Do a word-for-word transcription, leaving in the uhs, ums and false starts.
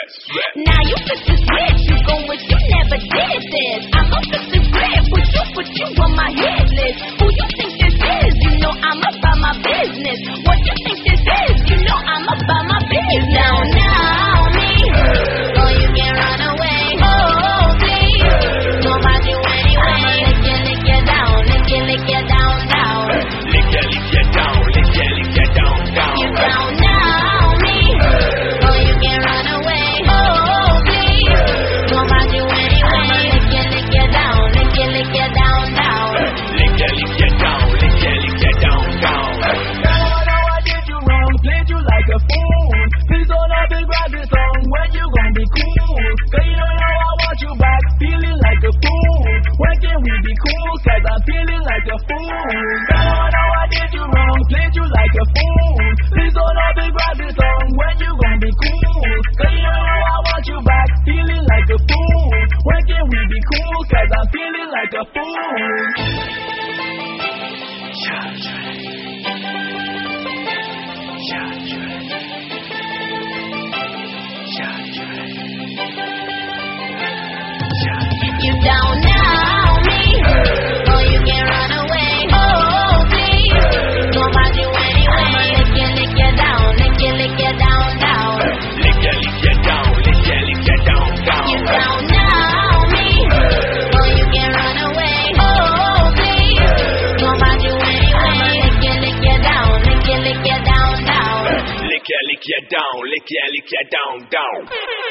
sweat, sweat. Now you flip the switch, you gon' wish you never did this. I'ma flip the script, put you, put you on my hit list. Who you think this is? You know I'm about my business. What you think this is? You know I'm about my business. You don't know me, or you can run away. Oh, please, don't mind you anyway. Lick you, lick you down, lick you, lick you down, down. Lick ya, lick ya down, lick ya, lick ya down, down. You don't know me, or you can run away. Oh, please, don't mind you anyway. Lick you, lick you down, lick you, lick you down, down. Lick ya, lick ya down, lick ya, lick ya down, down. Girl, I know I did you wrong, played you like a fool. Please don't have to grab this song when you gon' be cool. Cause you don't know I want you back, feeling like a fool. When can we be cool? Cause I'm feeling like a fool. Girl, I know I did you wrong, played you like a fool. Please don't have to grab this song when you gon' be cool. Cause you don't know I want you back, feeling like a fool. When can we be cool? Cause I'm feeling like a fool. You don't know me, or you can run away. Oh, please, don't mind you anyway. Lick you, lick you down, lick you, lick you down, down. Lick ya, lick ya down, lick ya, lick ya down, down. You don't know me, or you can run away. Oh, please, don't mind you anyway. Lick you, lick you down, lick you, lick you down, down. Lick ya, lick ya down, lick ya, lick ya down, down.